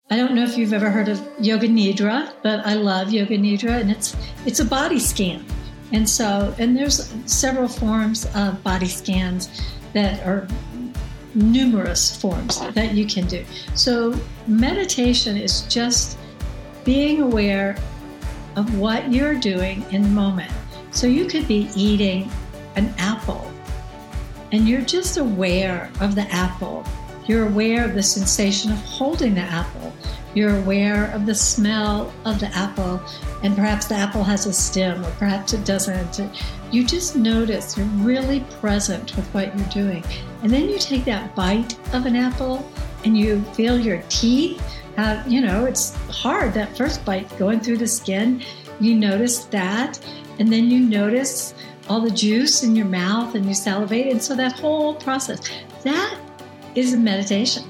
I don't know if you've ever heard of Yoga Nidra, but I love Yoga Nidra, and it's a body scan. And there's several forms of body scans that are numerous forms that you can do. So meditation is just being aware of what you're doing in the moment. So you could be eating an apple and you're just aware of the apple. You're aware of the sensation of holding the apple. You're aware of the smell of the apple, and perhaps the apple has a stem or perhaps it doesn't. You just notice, you're really present with what you're doing. And then you take that bite of an apple and you feel your teeth. It's hard, that first bite going through the skin. You notice that, and then you notice all the juice in your mouth and you salivate. And so that whole process, that is a meditation.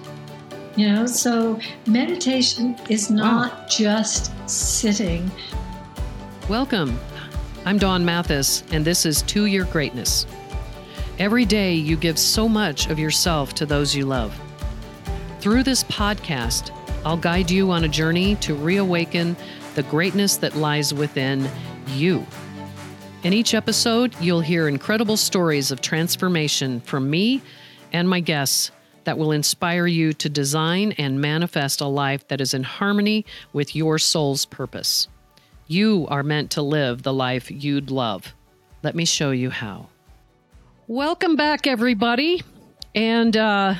So meditation is not just sitting. Welcome. I'm Dawn Mathis, and this is To Your Greatness. Every day you give so much of yourself to those you love. Through this podcast, I'll guide you on a journey to reawaken the greatness that lies within you. In each episode, you'll hear incredible stories of transformation from me and my guests that will inspire you to design and manifest a life that is in harmony with your soul's purpose. You are meant to live the life you'd love. Let me show you how. Welcome back, everybody. And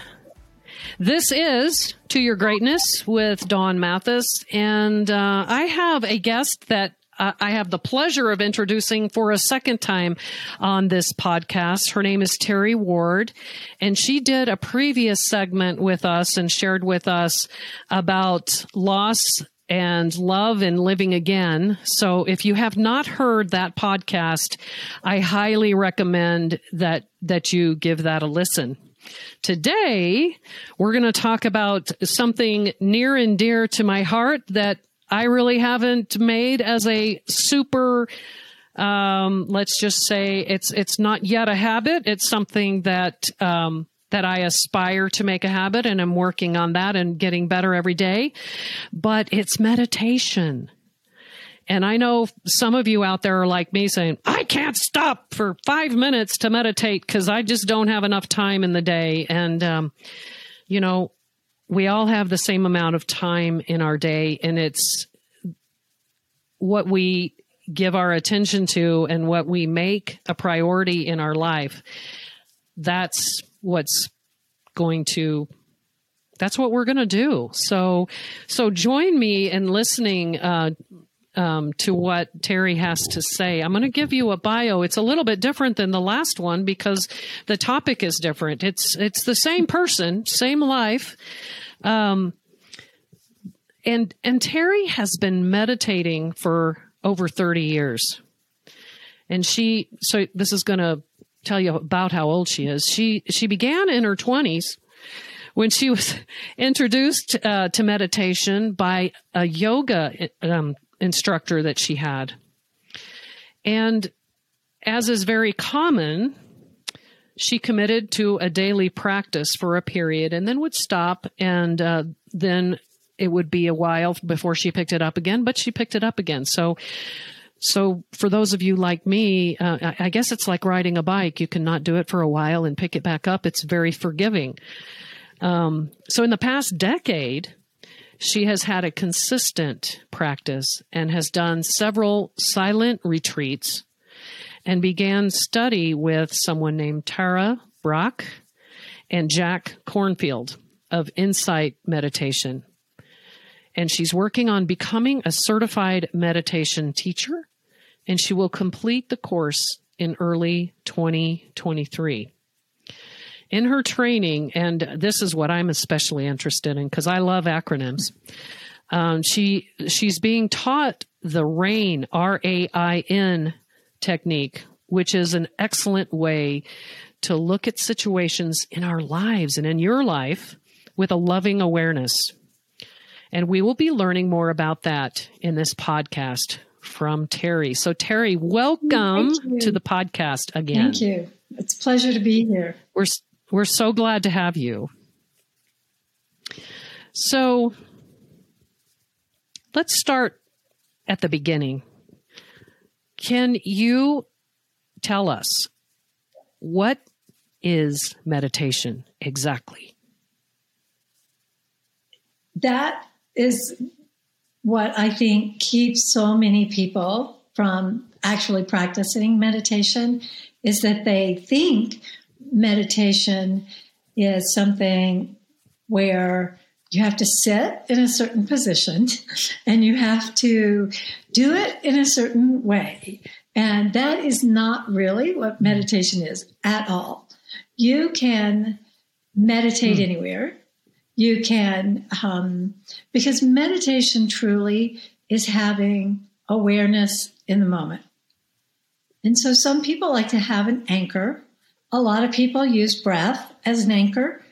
this is To Your Greatness with Dawn Mathis. And I have a guest that I have the pleasure of introducing for a second time on this podcast. Her name is Terry Ward, and she did a previous segment with us and shared with us about loss and love and living again. So if you have not heard that podcast, I highly recommend that you give that a listen. Today, we're going to talk about something near and dear to my heart that I really haven't made as a super, let's just say it's not yet a habit. It's something that I aspire to make a habit, and I'm working on that and getting better every day. But it's meditation. And I know some of you out there are like me saying, I can't stop for 5 minutes to meditate because I just don't have enough time in the day. And, we all have the same amount of time in our day, and it's what we give our attention to and what we make a priority in our life. That's what we're going to do. So join me in listening to what Terry has to say. I'm going to give you a bio. It's a little bit different than the last one because the topic is different. It's the same person, same life. And Terry has been meditating for over 30 years. And so this is going to tell you about how old she is. She began in her 20s when she was introduced to meditation by a yoga instructor that she had. And as is very common, she committed to a daily practice for a period and then would stop, and then it would be a while before she picked it up again, but she picked it up again. So for those of you like me, I guess it's like riding a bike. You cannot do it for a while and pick it back up. It's very forgiving. So in the past decade, she has had a consistent practice and has done several silent retreats and began study with someone named Tara Brach and Jack Kornfield of Insight Meditation. And she's working on becoming a certified meditation teacher, and she will complete the course in early 2023. In her training, and this is what I'm especially interested in because I love acronyms, she's being taught the RAIN, R-A-I-N technique, which is an excellent way to look at situations in our lives and in your life with a loving awareness. And we will be learning more about that in this podcast from Terry. So Terry, welcome to the podcast again. Thank you. It's a pleasure to be here. We're so glad to have you. So let's start at the beginning. Can you tell us what is meditation exactly? That is what I think keeps so many people from actually practicing meditation, is that they think meditation is something where you have to sit in a certain position and you have to do it in a certain way. And that is not really what meditation is at all. You can meditate anywhere. You can, because meditation truly is having awareness in the moment. And so some people like to have an anchor. A lot of people use breath as an anchor.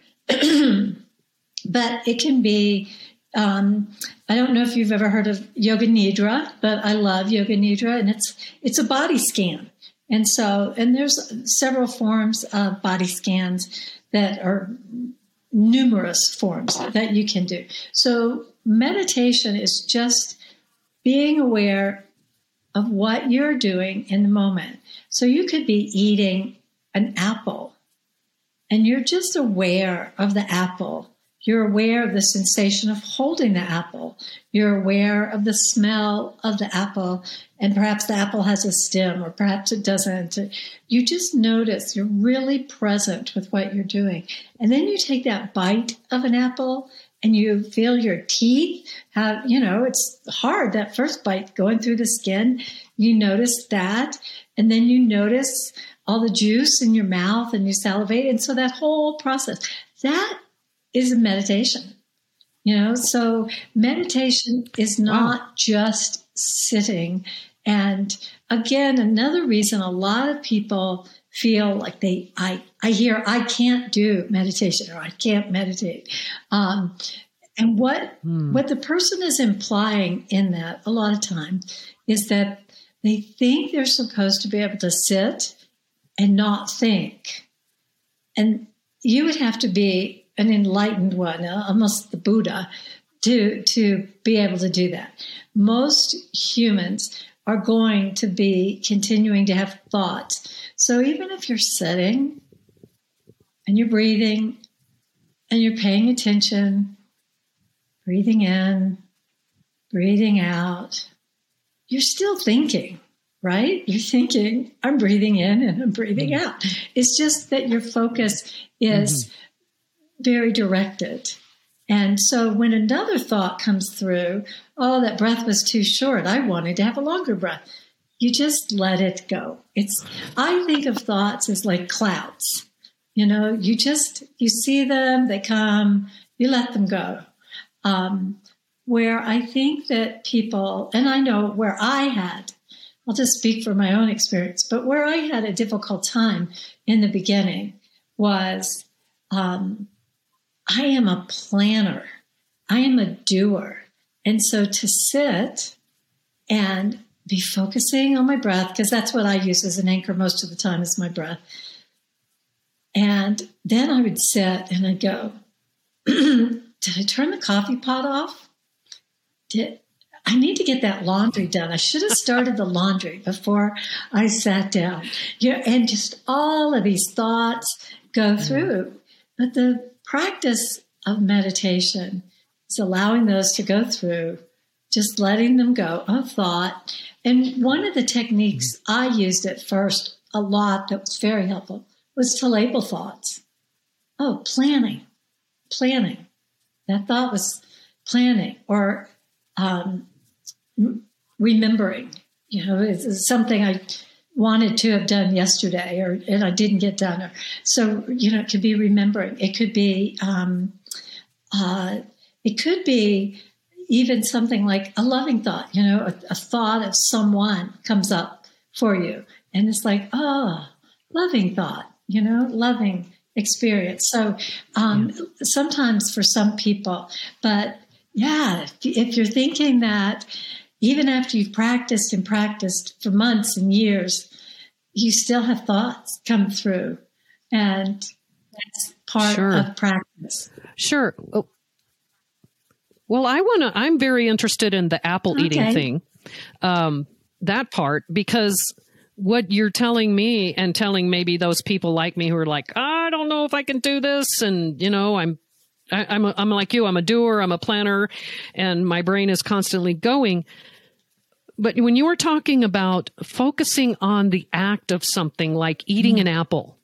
But it can be, I don't know if you've ever heard of Yoga Nidra, but I love Yoga Nidra, and it's a body scan. And there's several forms of body scans that are numerous forms that you can do. So meditation is just being aware of what you're doing in the moment. So you could be eating an apple and you're just aware of the apple. You're aware of the sensation of holding the apple. You're aware of the smell of the apple, and perhaps the apple has a stem or perhaps it doesn't. You just notice, you're really present with what you're doing. And then you take that bite of an apple and you feel your teeth have, it's hard, that first bite going through the skin. You notice that, and then you notice all the juice in your mouth and you salivate. And so that whole process, that is a meditation, so meditation is not just sitting. And again, another reason a lot of people feel like I hear, I can't do meditation or I can't meditate. And what the person is implying in that a lot of times is that they think they're supposed to be able to sit and not think. And you would have to be an enlightened one, almost the Buddha, to be able to do that. Most humans are going to be continuing to have thoughts. So even if you're sitting and you're breathing and you're paying attention, breathing in, breathing out, you're still thinking, right? You're thinking, I'm breathing in and I'm breathing out. It's just that your focus is very directed. And so when another thought comes through, oh, that breath was too short, I wanted to have a longer breath, you just let it go. I think of thoughts as like clouds. You see them, they come, you let them go. Where I think that people, and I know where I'll just speak from my own experience, but where I had a difficult time in the beginning was, I am a planner. I am a doer. And so to sit and be focusing on my breath, because that's what I use as an anchor most of the time is my breath. And then I would sit and I'd go, did I turn the coffee pot off? I need to get that laundry done. I should have started the laundry before I sat down. And just all of these thoughts go through. But the practice of meditation is allowing those to go through, just letting them go of thought. And one of the techniques I used at first a lot that was very helpful was to label thoughts. Oh, planning. That thought was planning, or remembering. It's something I wanted to have done yesterday, and I didn't get done. So, it could be remembering. It could be, even something like a loving thought. A thought of someone comes up for you, and it's like, oh, loving thought. Loving experience. So sometimes for some people, but yeah, if you're thinking that even after you've practiced and practiced for months and years, you still have thoughts come through, and that's part of practice. Sure. Well, I'm very interested in the apple eating thing, that part, because what you're telling me and telling maybe those people like me who are like, I don't know if I can do this. And, I'm like you, I'm a doer, I'm a planner, and my brain is constantly going. But when you were talking about focusing on the act of something like eating an apple,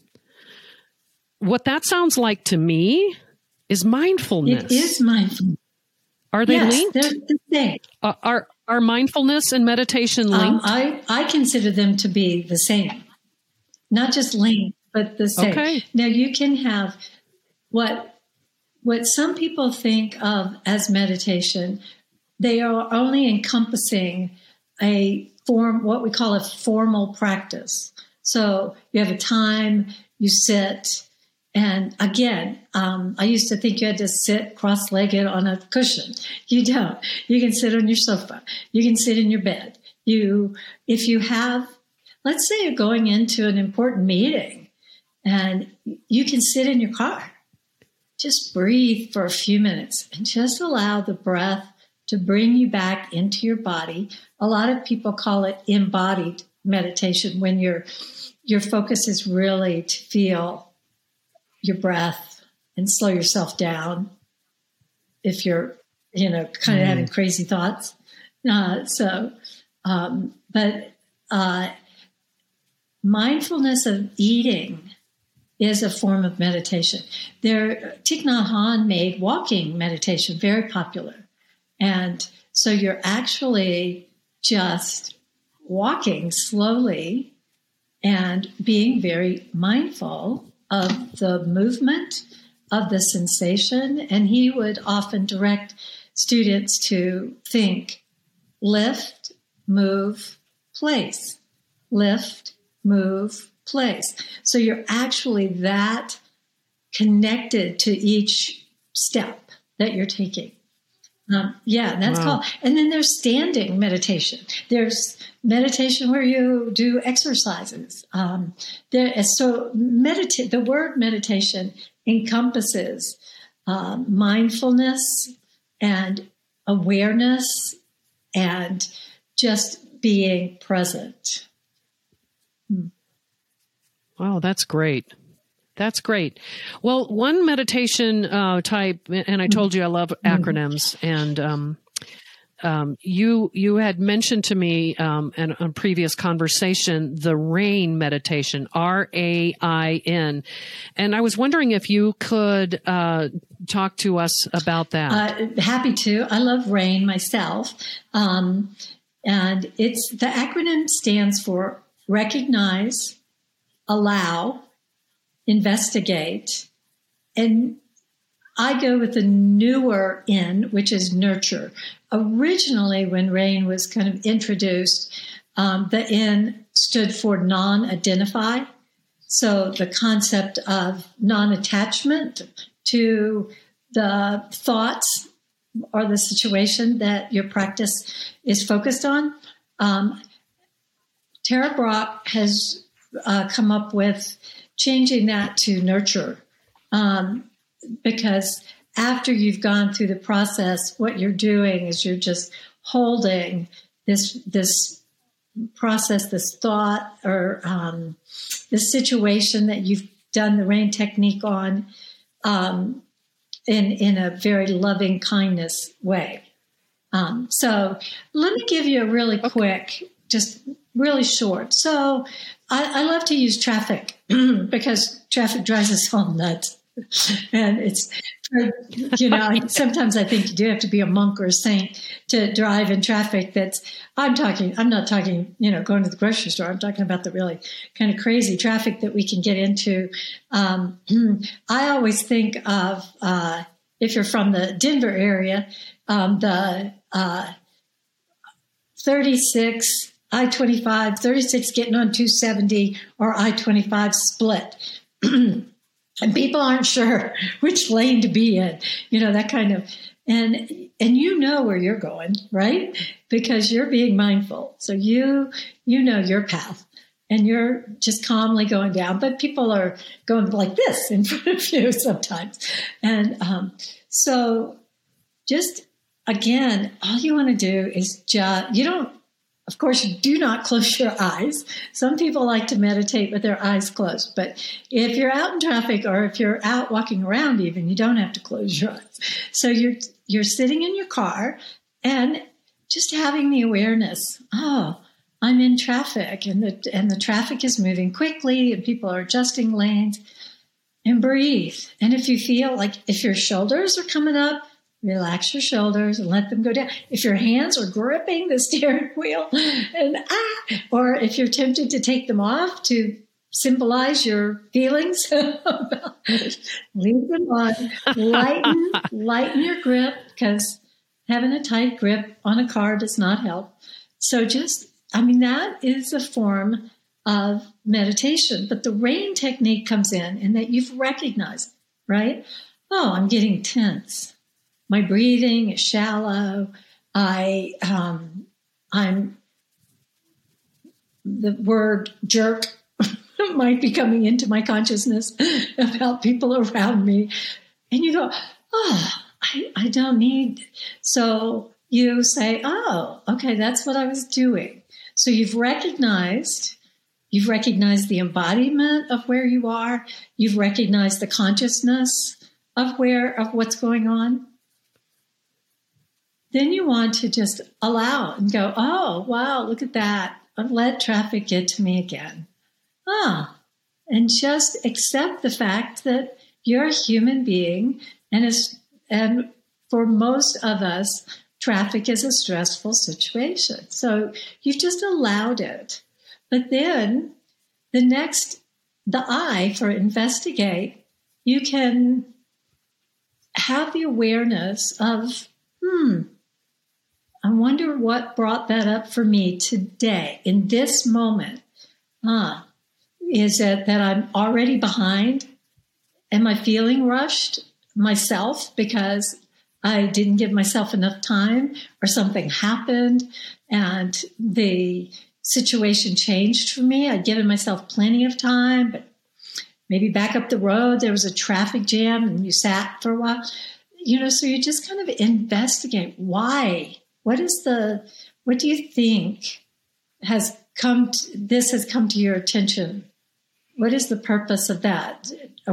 what that sounds like to me is mindfulness. It is mindfulness. Are they linked? They're the same. Are mindfulness and meditation linked? I consider them to be the same. Not just linked, but the same. Okay. Now you can have what some people think of as meditation. They are only encompassing a form, what we call a formal practice. So you have a time, you sit, and again, I used to think you had to sit cross-legged on a cushion. You don't. You can sit on your sofa. You can sit in your bed. If you have, let's say you're going into an important meeting, and you can sit in your car. Just breathe for a few minutes and just allow the breath to bring you back into your body. A lot of people call it embodied meditation, when your focus is really to feel your breath and slow yourself down if you're, kind of having crazy thoughts. Mindfulness of eating is a form of meditation. Thich Nhat Hanh made walking meditation very popular. And so you're actually just walking slowly and being very mindful of the movement, of the sensation. And he would often direct students to think, lift, move, place. Lift, move, place. So you're actually that connected to each step that you're taking. That's called. And then there's standing meditation. There's meditation where you do exercises. The word meditation encompasses mindfulness and awareness and just being present. Wow, that's great. That's great. Well, one meditation type, and I told you I love acronyms, and you had mentioned to me in a previous conversation the RAIN meditation, RAIN, and I was wondering if you could talk to us about that. Happy to. I love RAIN myself, and the acronym stands for recognize, allow, investigate, and I go with the newer N, which is nurture. Originally, when RAIN was kind of introduced, the N stood for non-identify. So the concept of non-attachment to the thoughts or the situation that your practice is focused on. Tara Brach has come up with changing that to nurture, because after you've gone through the process, what you're doing is you're just holding this process, this thought, or this situation that you've done the RAIN technique on, in a very loving kindness way. So let me give you a really quick, just really short. So I love to use traffic because traffic drives us all nuts. And it's, sometimes I think you do have to be a monk or a saint to drive in traffic I'm not talking, going to the grocery store. I'm talking about the really kind of crazy traffic that we can get into. I always think of, if you're from the Denver area, the 36, I-25, 36 getting on 270 or I-25 split. And people aren't sure which lane to be in, that kind of, and where you're going, right? Because you're being mindful. So you know your path and you're just calmly going down, but people are going like this in front of you sometimes. And so just, again, all you want to do is of course, you do not close your eyes. Some people like to meditate with their eyes closed, but if you're out in traffic or if you're out walking around even, you don't have to close your eyes. So you're sitting in your car and just having the awareness, oh, I'm in traffic and the traffic is moving quickly and people are adjusting lanes, and breathe. And if you feel like if your shoulders are coming up, relax your shoulders and let them go down. If your hands are gripping the steering wheel or if you're tempted to take them off to symbolize your feelings, leave them on. Lighten your grip, because having a tight grip on a car does not help. So that is a form of meditation. But the RAIN technique comes in that you've recognized, right? Oh, I'm getting tense. My breathing is shallow. I'm the word jerk might be coming into my consciousness about people around me. And you go, oh, I don't need. So you say, oh, okay, that's what I was doing. So you've recognized the embodiment of where you are. You've recognized the consciousness of what's going on. Then you want to just allow and go, oh, wow, look at that. I've let traffic get to me again. And just accept the fact that you're a human being, and for most of us, traffic is a stressful situation. So you've just allowed it. But then the I for investigate, you can have the awareness of, I wonder what brought that up for me today, in this moment. Is it that I'm already behind? Am I feeling rushed myself because I didn't give myself enough time, or something happened and the situation changed for me? I'd given myself plenty of time, but maybe back up the road, there was a traffic jam and you sat for a while. So you just kind of investigate why. What do you think has come to your attention? What is the purpose of that?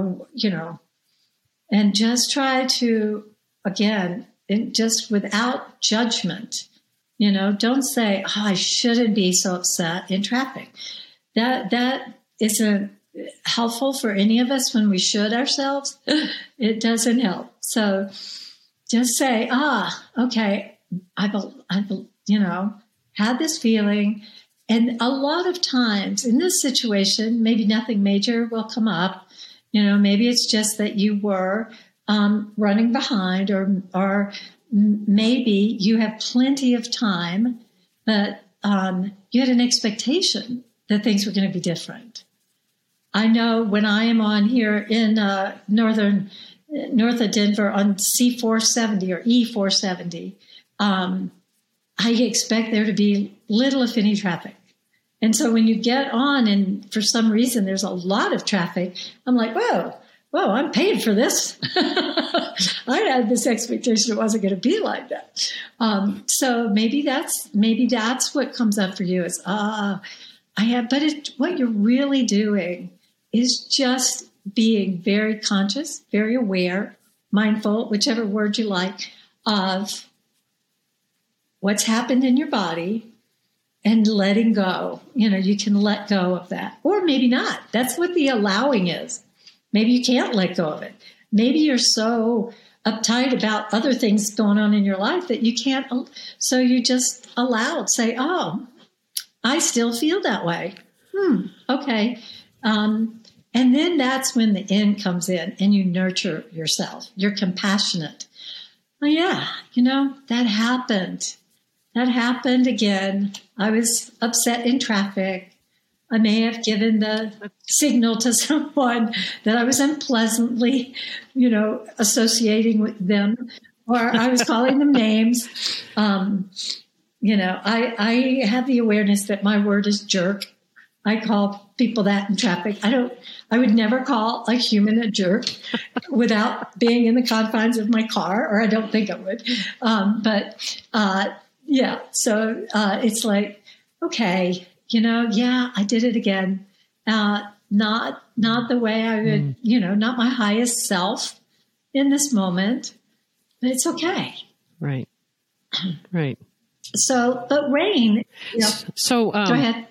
And just try to, again, just without judgment, don't say, oh, I shouldn't be so upset in traffic. That isn't helpful for any of us when we should ourselves. It doesn't help. So just say, okay, I've had this feeling. And a lot of times in this situation, maybe nothing major will come up. Maybe it's just that you were running behind, or maybe you have plenty of time, but you had an expectation that things were going to be different. I know when I am on here in north of Denver on C470 or E470, I expect there to be little, if any, traffic. And so when you get on and for some reason there's a lot of traffic, I'm like, whoa, I'm paid for this. I had this expectation it wasn't going to be like that. So maybe that's what comes up for you is, what you're really doing is just being very conscious, very aware, mindful, whichever word you like, of what's happened in your body and letting go. You can let go of that, or maybe not. That's what the allowing is. Maybe you can't let go of it. Maybe you're so uptight about other things going on in your life that you can't. So you just allow it. Say, oh, I still feel that way. Okay. And then that's when the end comes in and you nurture yourself. You're compassionate. Oh, yeah, that happened. That happened again. I was upset in traffic. I may have given the signal to someone that I was unpleasantly, associating with them, or I was calling them names. I have the awareness that my word is jerk. I call people that in traffic. I would never call a human a jerk without being in the confines of my car, or I don't think I would. So it's like, okay, I did it again. Not the way I would, not my highest self in this moment, but it's okay. Right. Right. So, but rain, So, go ahead.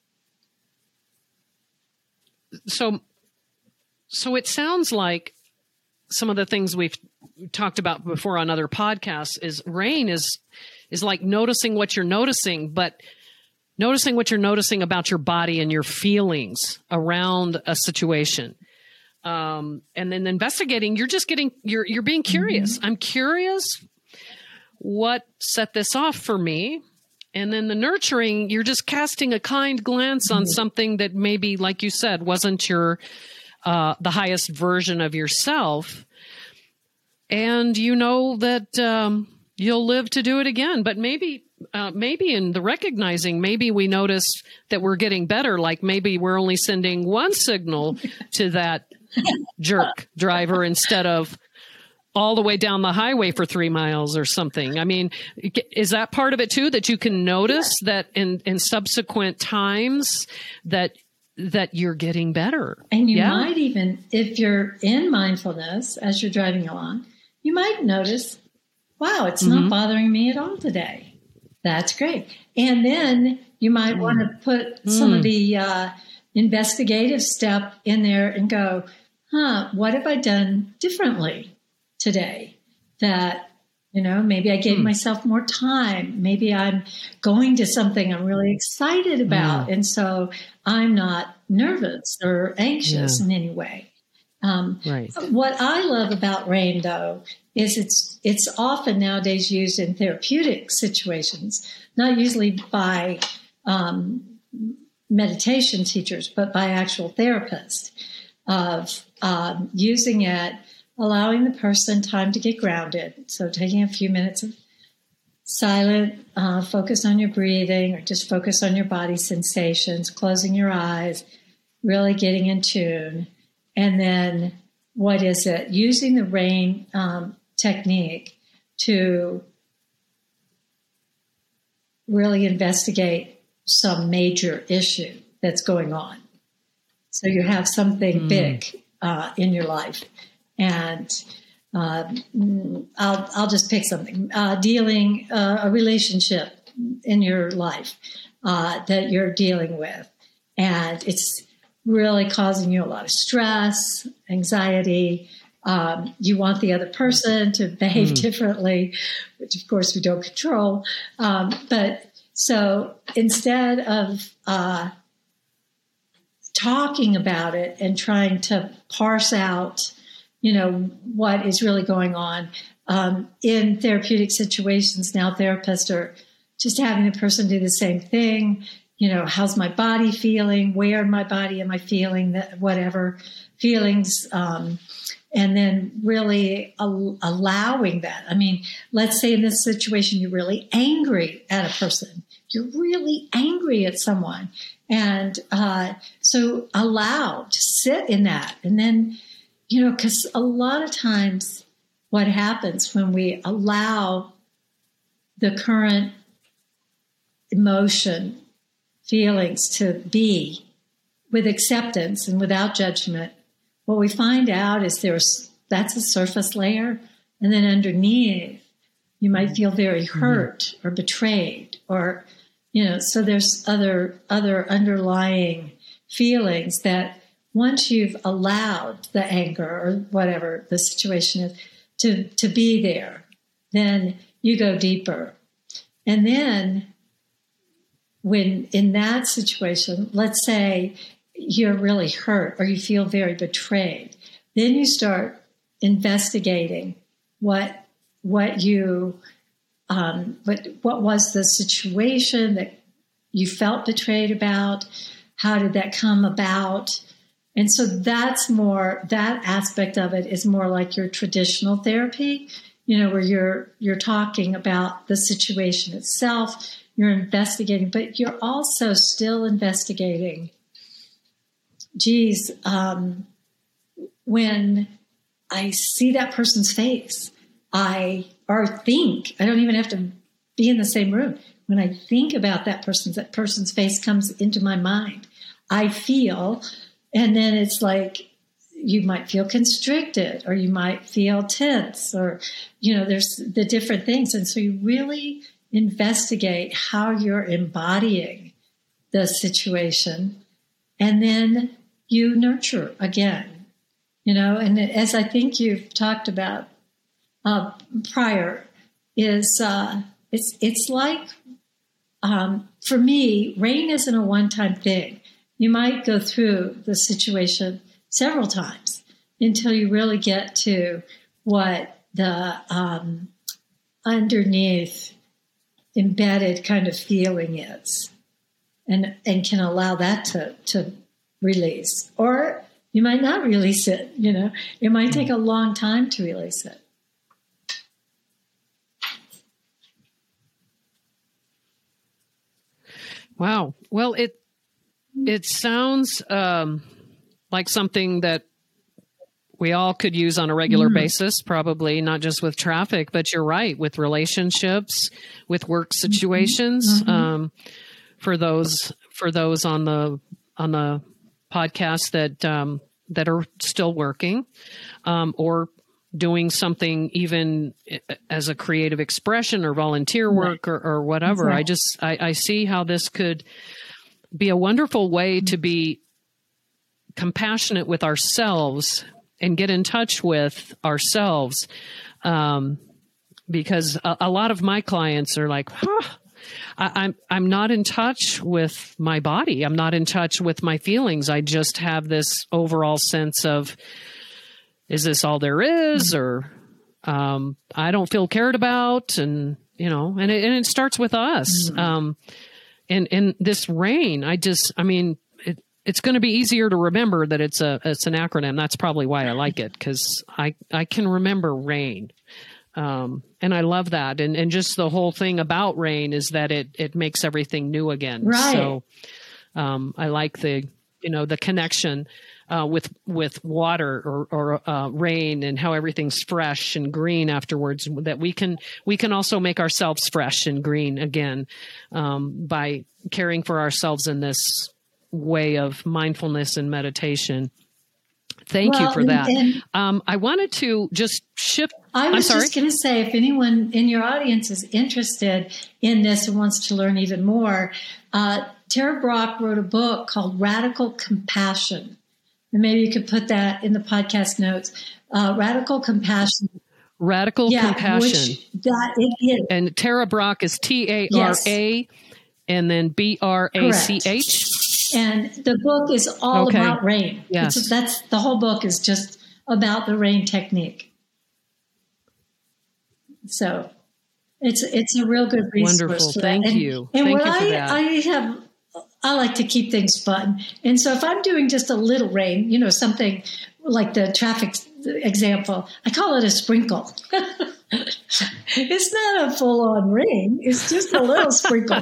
So it sounds like some of the things we've talked about before on other podcasts is rain is like noticing what you're noticing, but noticing what you're noticing about your body and your feelings around a situation. And then investigating, you're being curious. I'm curious what set this off for me. And then the nurturing, you're just casting a kind glance on something that maybe, like you said, wasn't your the highest version of yourself. And you know that you'll live to do it again. But maybe in the recognizing, maybe we notice that we're getting better. Like maybe we're only sending one signal to that jerk driver instead of all the way down the highway for 3 miles or something. I mean, is that part of it too, that you can notice that in subsequent times that you're getting better? And you might even, if you're in mindfulness as you're driving along, you might notice, wow, it's not bothering me at all today. That's great. And then you might want to put some of the investigative step in there and go, what have I done differently today? That, maybe I gave myself more time. Maybe I'm going to something I'm really excited about. And so I'm not nervous or anxious in any way. Right. What I love about rain, though, is it's often nowadays used in therapeutic situations, not usually by meditation teachers, but by actual therapists, of using it, allowing the person time to get grounded. So taking a few minutes of silent, focus on your breathing, or just focus on your body sensations, closing your eyes, really getting in tune. And then what is it? Using the rain technique to really investigate some major issue that's going on. So you have something big in your life. And I'll just pick something. Dealing a relationship in your life that you're dealing with. And it's really causing you a lot of stress, anxiety. You want the other person to behave differently, which of course we don't control. But so instead of talking about it and trying to parse out, what is really going on in therapeutic situations, now therapists are just having the person do the same thing. How's my body feeling? Where in my body am I feeling that, whatever feelings? And then really allowing that. I mean, let's say in this situation, you're really angry at a person. You're really angry at someone. And so allow to sit in that. And then, because a lot of times what happens when we allow the current emotion, feelings to be with acceptance and without judgment, what we find out is that's a surface layer. And then underneath, you might feel very hurt or betrayed or, so there's other underlying feelings that once you've allowed the anger or whatever the situation is to be there, then you go deeper. And then when in that situation, let's say you're really hurt or you feel very betrayed, then you start investigating what was the situation that you felt betrayed about? How did that come about? And so that aspect of it is more like your traditional therapy, where you're talking about the situation itself, you're investigating, but you're also still investigating geez, when I see that person's face, I don't even have to be in the same room. When I think about that person's face comes into my mind, I feel, and then it's like, you might feel constricted, or you might feel tense, or, there's the different things. And so you really investigate how you're embodying the situation, and then you nurture again, and as I think you've talked about prior, is it's like, for me, rain isn't a one-time thing. You might go through the situation several times until you really get to what the underneath embedded kind of feeling is, and can allow that to release. Or you might not release it, It might take a long time to release it. Wow. Well, it sounds like something that we all could use on a regular basis, probably not just with traffic, but you're right, with relationships, with work situations. For those on the podcast that are still working, or doing something even as a creative expression or volunteer work, or whatever. Exactly. I see how this could be a wonderful way to be compassionate with ourselves and get in touch with ourselves. Because a lot of my clients are like, I'm not in touch with my body. I'm not in touch with my feelings. I just have this overall sense of, is this all there is? Or I don't feel cared about. And, and it starts with us. And this rain, it's going to be easier to remember that it's an acronym. That's probably why I like it, because I can remember RAIN. And I love that. And just the whole thing about rain is that it makes everything new again. Right. So I like the connection with water or rain, and how everything's fresh and green afterwards, that we can also make ourselves fresh and green again by caring for ourselves in this way of mindfulness and meditation. Thank you for that. I wanted to just shift. I was just going to say, if anyone in your audience is interested in this and wants to learn even more, Tara Brach wrote a book called Radical Compassion. And maybe you could put that in the podcast notes. Radical Compassion. Radical Compassion. That it is. And Tara Brach is Tara, yes. And then Brach. Correct. And the book is all about rain. Yes. The whole book is just about the rain technique. So it's a real good resource. Wonderful. For Thank that. you. And Thank what you for that. I like to keep things fun. And so if I'm doing just a little rain, something like the traffic example, I call it a sprinkle. It's not a full-on rain. It's just a little sprinkle.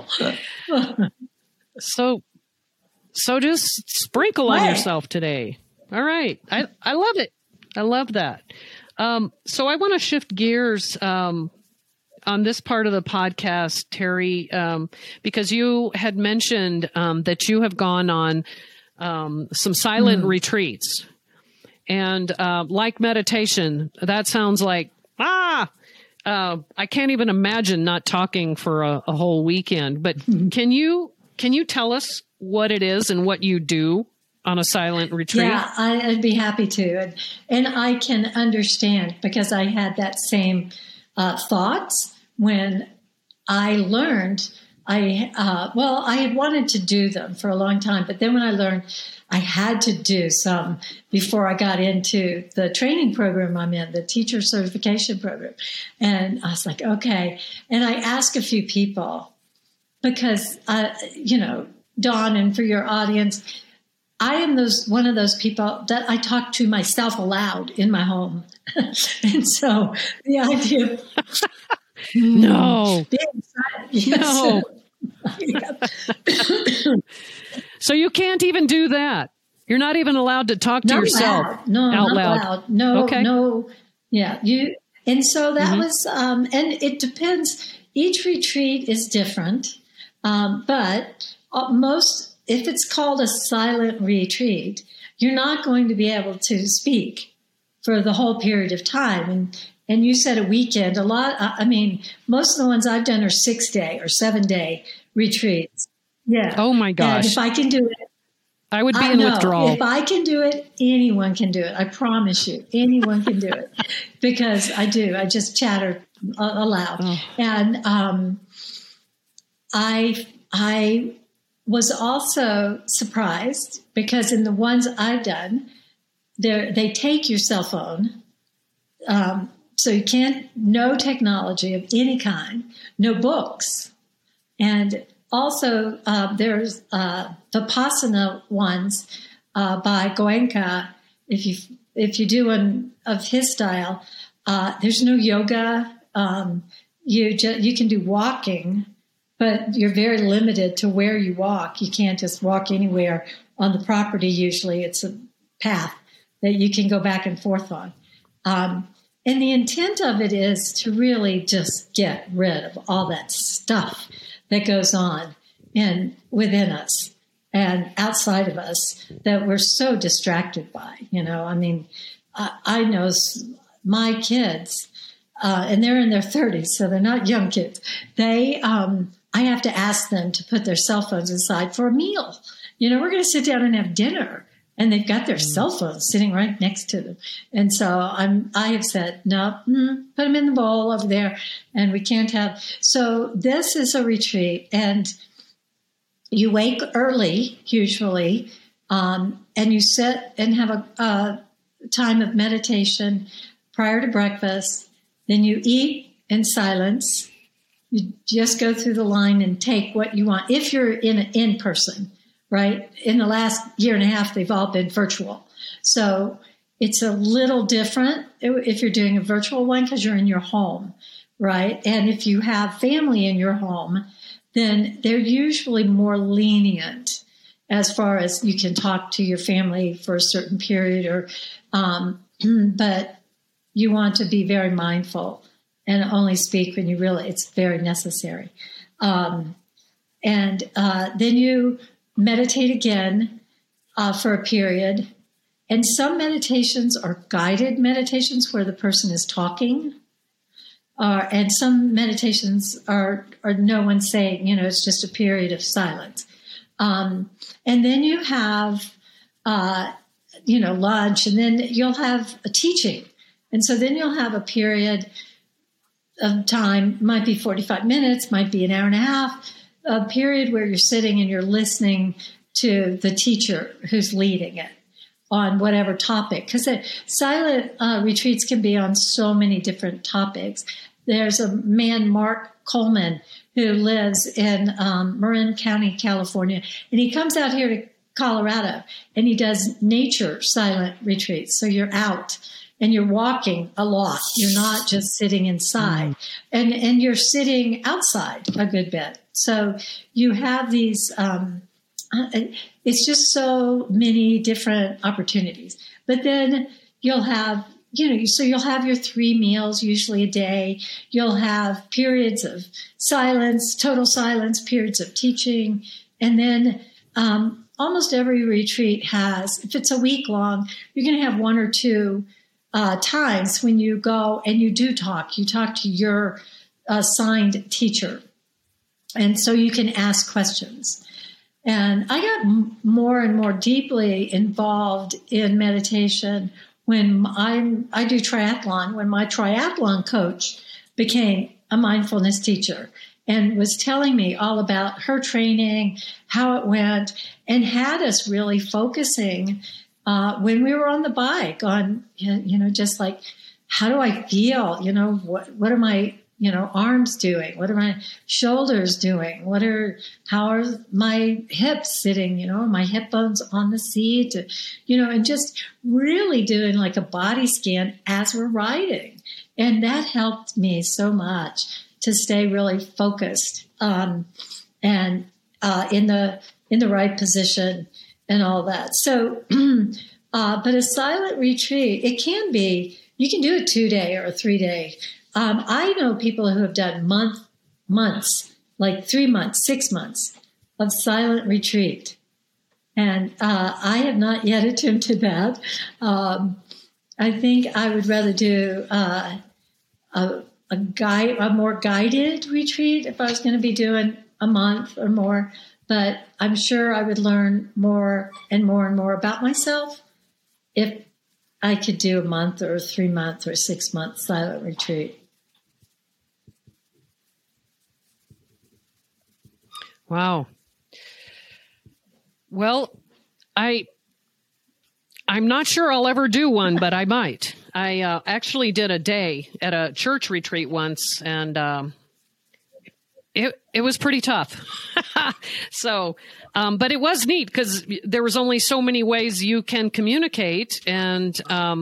So just sprinkle on yourself today. All right. I love it. I love that. So I want to shift gears on this part of the podcast, Terry, because you had mentioned that you have gone on some silent retreats. And like meditation, that sounds like, I can't even imagine not talking for a whole weekend. But can you tell us what it is and what you do on a silent retreat? Yeah, I'd be happy to. And I can understand, because I had that same thoughts when I learned. I had wanted to do them for a long time, but then when I learned I had to do some before I got into the training program I'm in, the teacher certification program. And I was like, okay. And I asked a few people, because, Dawn, and for your audience, I am one of those people that I talk to myself aloud in my home. And so the idea No. Yes. No. So you can't even do that. You're not even allowed to talk to Not yourself loud. No, out not loud. loud. No, Okay. no. Yeah, and so that was, and it depends. Each retreat is different, but if it's called a silent retreat, you're not going to be able to speak for the whole period of time. And you said a weekend. Most of the ones I've done are 6-day or 7-day retreats. Yeah. Oh my gosh. And if I can do it, I would be in withdrawal. If I can do it, anyone can do it. I promise you, anyone can do it, because I do. I just chatter aloud, and I was also surprised because in the ones I've done, they take your cell phone, so you can't. No technology of any kind, no books, and also, there's Vipassana ones by Goenka. If you do one of his style, there's no yoga. You can do walking, but you're very limited to where you walk. You can't just walk anywhere on the property. Usually, it's a path that you can go back and forth on. And the intent of it is to really just get rid of all that stuff that goes on within us and outside of us that we're so distracted by. I know my kids, and they're in their 30s, so they're not young kids. I have to ask them to put their cell phones aside for a meal. We're going to sit down and have dinner, and they've got their cell phones sitting right next to them. And so I have said, no, put them in the bowl over there, and we can't have. So this is a retreat, and you wake early, usually, and you sit and have a time of meditation prior to breakfast. Then you eat in silence. You just go through the line and take what you want. If you're in person, right? In the last year and a half, they've all been virtual. So it's a little different if you're doing a virtual one because you're in your home, right? And if you have family in your home, then they're usually more lenient as far as you can talk to your family for a certain period, but you want to be very mindful and only speak when it's very necessary. And then you meditate again for a period. And some meditations are guided meditations where the person is talking. And some meditations are no one saying, it's just a period of silence. And then you have, lunch, and then you'll have a teaching. And so then you'll have a period of time, might be 45 minutes, might be an hour and a half, a period where you're sitting and you're listening to the teacher who's leading it on whatever topic. Because silent retreats can be on so many different topics. There's a man, Mark Coleman, who lives in Marin County, California, and he comes out here to Colorado, and he does nature silent retreats. So you're out and you're walking a lot. You're not just sitting inside, and you're sitting outside a good bit. So you have these, it's just so many different opportunities. But then you'll have, so you'll have your 3 meals, usually a day. You'll have periods of silence, total silence, periods of teaching. And then almost every retreat has, if it's a week long, you're going to have 1 or 2 times when you go and you do talk. You talk to your assigned teacher. And so you can ask questions. And I got more and more deeply involved in meditation when I do triathlon, when my triathlon coach became a mindfulness teacher and was telling me all about her training, how it went, and had us really focusing when we were on the bike on, just like, how do I feel? What are my, arms doing? What are my shoulders doing? How are my hips sitting? My hip bones on the seat, and just really doing like a body scan as we're riding. And that helped me so much to stay really focused, and in the right position and all that. So, but a silent retreat, it can be, you can do a 2-day or a 3-day. I know people who have done months, like 3 months, 6 months of silent retreat. And I have not yet attempted that. I think I would rather do a more guided retreat if I was going to be doing a month or more. But I'm sure I would learn more and more and more about myself if I could do a month or a 3-month or 6-month silent retreat. Wow. Well, I'm not sure I'll ever do one, but I might. I actually did a day at a church retreat once, and it was pretty tough. So, but it was neat because there was only so many ways you can communicate, and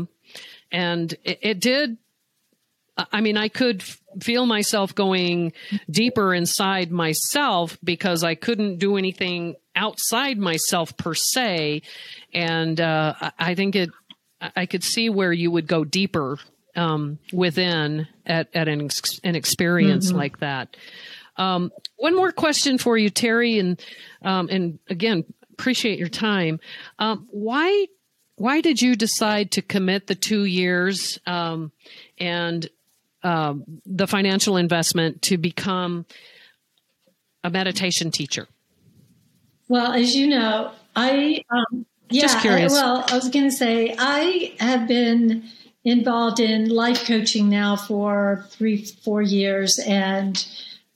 it did. I mean, I could feel myself going deeper inside myself because I couldn't do anything outside myself per se. And I think I could see where you would go deeper within at an experience like that. One more question for you, Terry, and again, appreciate your time. Why did you decide to commit the 2 years and the financial investment to become a meditation teacher? Well, as you know, Just curious. I was going to say I have been involved in life coaching now for 3-4 years, and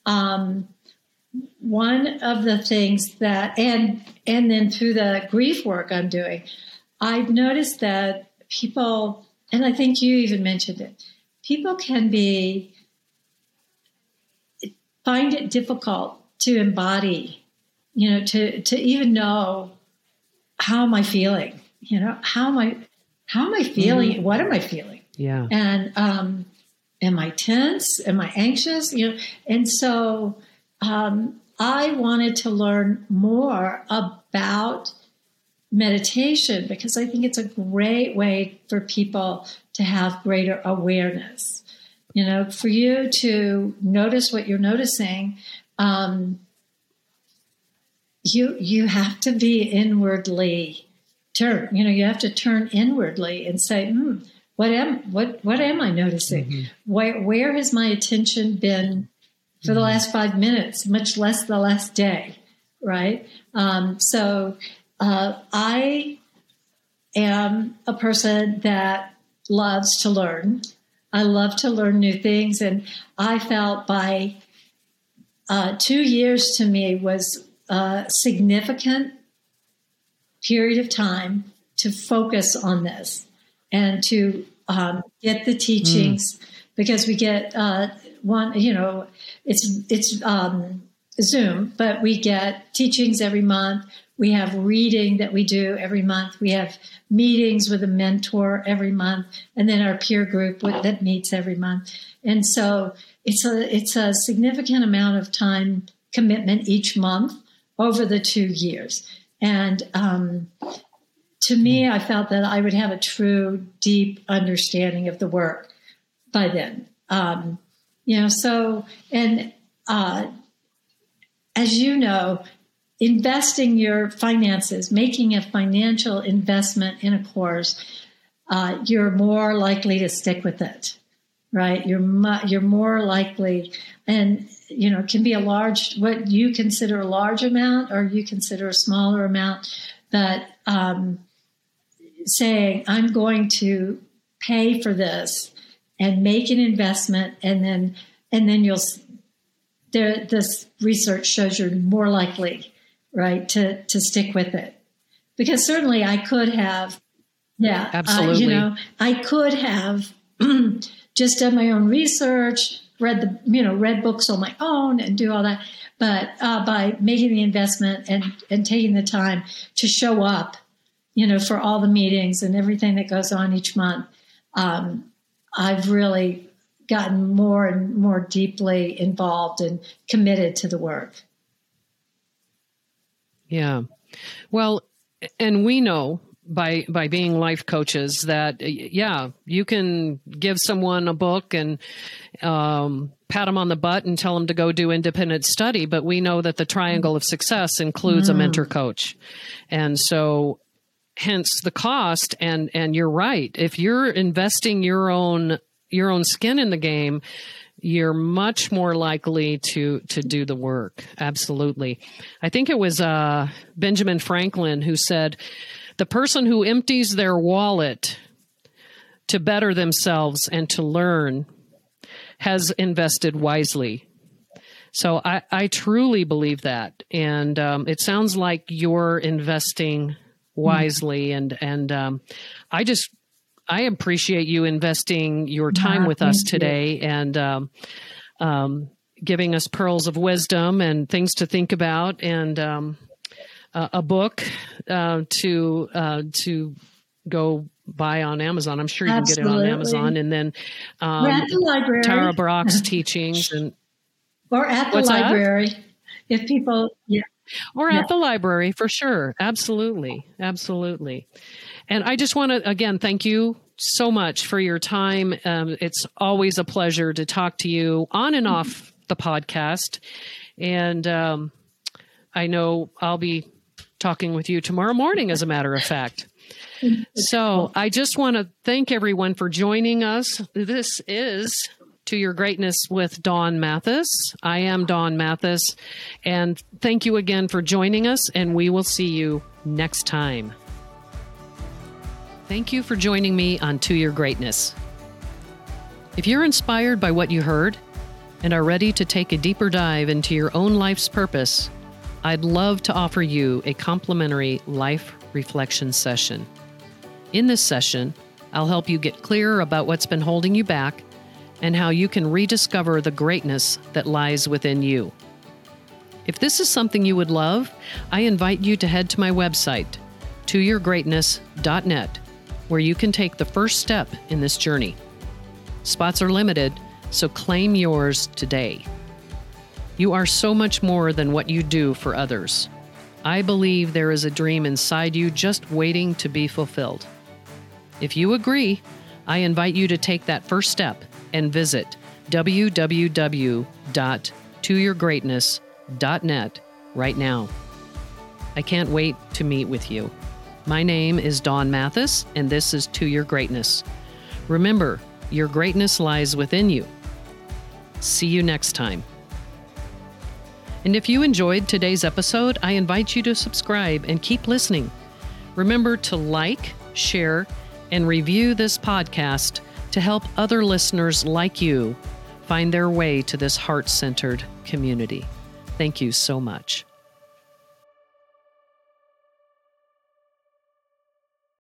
one of the things that, and then through the grief work I'm doing, I've noticed that people, and I think you even mentioned it, people can find it difficult to embody, to even know, how am I feeling? How am I feeling? Mm-hmm. What am I feeling? Yeah. And am I tense? Am I anxious? And so I wanted to learn more about meditation because I think it's a great way for people to have greater awareness. For you to notice what you're noticing, you have to be inwardly turn. You have to turn inwardly and say, what am I noticing? Mm-hmm. Where has my attention been for the last 5 minutes, much less the last day, right? So I am a person that loves to learn. I love to learn new things, and I felt by 2 years to me was a significant period of time to focus on this and to get the teachings, because we get it's Zoom, but we get teachings every month. We have reading that we do every month. We have meetings with a mentor every month, and then our peer group that meets every month. And so it's a significant amount of time commitment each month over the 2 years. And to me, I felt that I would have a true, deep understanding of the work by then. As you know, investing your finances, making a financial investment in a course, you're more likely to stick with it, right? You're more likely, and it can be what you consider a large amount or you consider a smaller amount, but saying, I'm going to pay for this and make an investment, and then this research shows you're more likely, right, to stick with it. Because certainly I could have, absolutely. I could have just done my own research, read books on my own and do all that. But by making the investment and taking the time to show up, for all the meetings and everything that goes on each month, I've really gotten more and more deeply involved and committed to the work. Yeah. Well, And we know by being life coaches that, yeah, you can give someone a book and pat them on the butt and tell them to go do independent study. But we know that the triangle of success includes a mentor coach. And so hence the cost. And you're right. If you're investing your own skin in the game, you're much more likely to do the work. Absolutely. I think it was Benjamin Franklin who said, the person who empties their wallet to better themselves and to learn has invested wisely. So I truly believe that. And it sounds like you're investing wisely. And I appreciate you investing your time with us today and giving us pearls of wisdom and things to think about and a book to go buy on Amazon. I'm sure you can get it on Amazon. And then we're at the library. Tara Brach's teachings. Or at the library. If people, Or at the library, for sure. Absolutely. Absolutely. And I just want to, again, thank you so much for your time. It's always a pleasure to talk to you on and off the podcast. And I know I'll be talking with you tomorrow morning, as a matter of fact. So I just want to thank everyone for joining us. This is To Your Greatness with Dawn Mathis. I am Dawn Mathis. And thank you again for joining us, and we will see you next time. Thank you for joining me on To Your Greatness. If you're inspired by what you heard and are ready to take a deeper dive into your own life's purpose, I'd love to offer you a complimentary life reflection session. In this session, I'll help you get clearer about what's been holding you back and how you can rediscover the greatness that lies within you. If this is something you would love, I invite you to head to my website, toyourgreatness.net, where you can take the first step in this journey. Spots are limited, so claim yours today. You are so much more than what you do for others. I believe there is a dream inside you just waiting to be fulfilled. If you agree, I invite you to take that first step and visit www.toyourgreatness.net right now. I can't wait to meet with you. My name is Dawn Mathis, and this is To Your Greatness. Remember, your greatness lies within you. See you next time. And if you enjoyed today's episode, I invite you to subscribe and keep listening. Remember to like, share, and review this podcast to help other listeners like you find their way to this heart-centered community. Thank you so much.